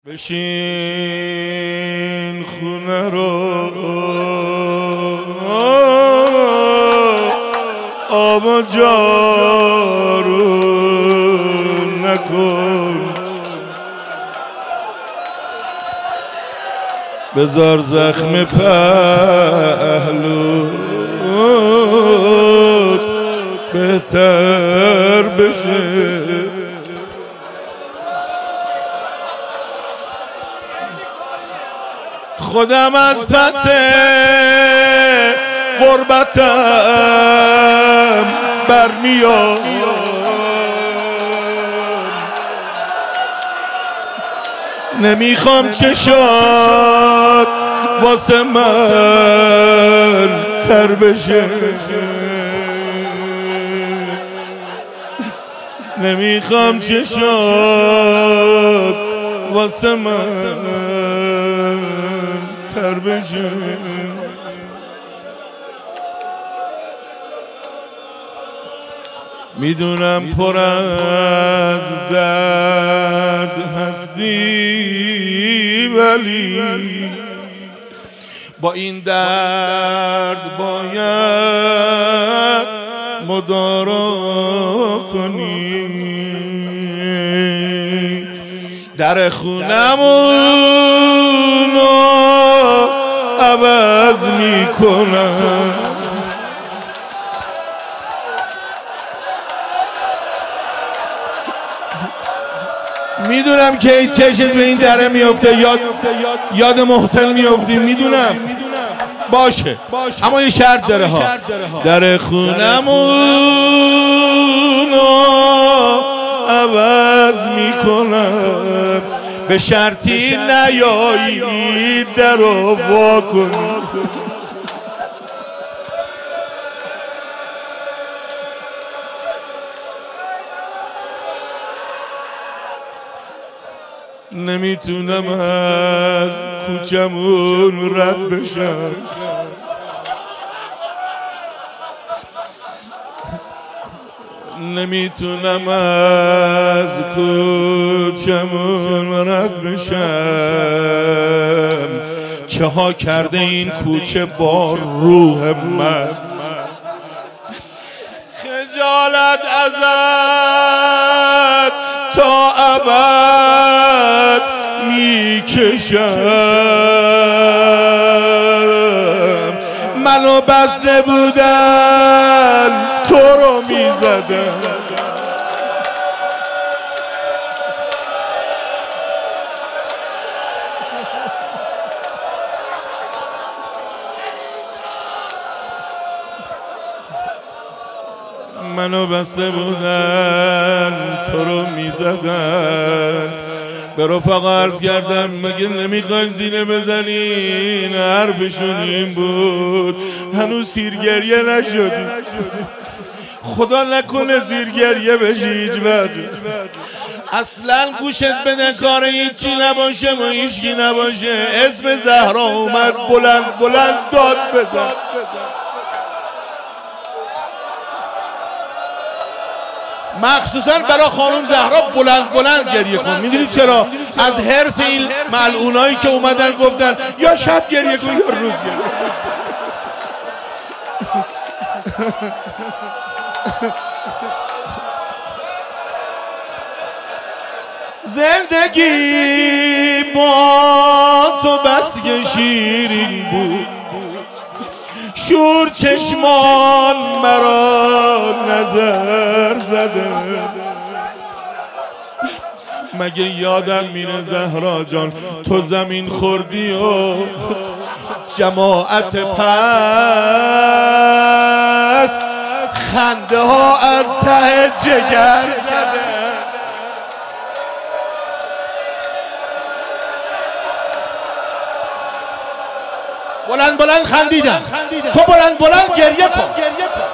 بشین خونه رو آب و جارو نکن، بذار زخم پهلوت بهتر بشه. خودم از پس غربتم برمیام، نمیخوام چشات واسه من تر بشه، نمیخوام چشات واسه من تر بشه. میدونم پر از درد هستی، ولی با این درد باید مدارا کنی. در خونمونو عوض میکنم، میدونم که ای چشت به این دره میفته، یاد محسن میفتی، میدونم باشه، اما یه شرط داره ها. در خونمونو عوض میکنم، به شرطی نیایی درو وا کن. نمیتونم از کوچمون رد بشم، نمیتونم از کوچمون رد بشم. چه ها کرده این کوچه با روح من، خجالت ازت تا ابد میکشم. منو بسته بودن تو رو میزدم، منو بسته بودن تو رو میزدن. به رفقا عرض کردم مگه نمیخواین زینه بزنین؟ حرفشون این بود هنوز سیرگریه نشدی. خدا نکنه زیرگریه بشی هیچ وقت. اصلا گوشت بده کار هیچی نباشه و هیچکی نباشه. اسم زهرا اومد بلند بلند داد بزن. مخصوصا برای خانم زهرا بلند بلند گریه کن. میدونی چرا؟ از حرص این ملعونایی که اومدن گفتن یا شب گریه کن یا روز گریه. زندگی با تو بس که شیرین بود، شور چشمان مرا نظر زده. مگه یادم میره زهرا جان تو زمین خوردی و جماعت پس خنده ها از ته جگر زده. بلند بلند خندیدم، تو بلند بلند گریه کن.